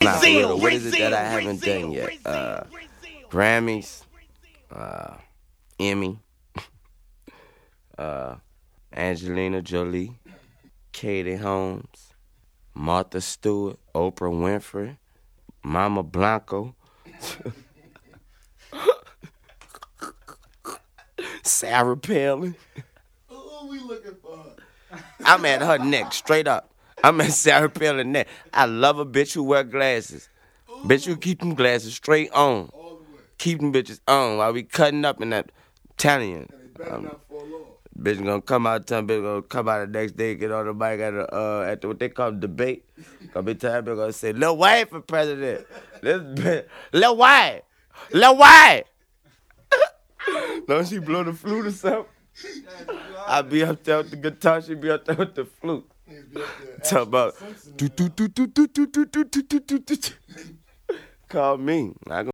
Nah, for real. What is it that I haven't done yet? Grammys, Emmy, uh, Angelina Jolie, Katie Holmes, Martha Stewart, Oprah Winfrey, Mama Blanco, Sarah Palin. Who we looking for? I'm at her neck, straight up. I'm at Sarah Palin neck. I love a bitch who wear glasses. Bitch who keep them glasses straight on. All the way. Keep them bitches on while we cutting up in that Italian. And they better not fall off. Bitch gonna come out, bitch gonna come out the next day, get on the mic at the what they call debate. Gonna be time, bitch gonna say, Lil White for president. Lil White. Lil White. Don't she blow the flute or something? I be up there with the guitar, she be up there with the flute. Talk about, call me.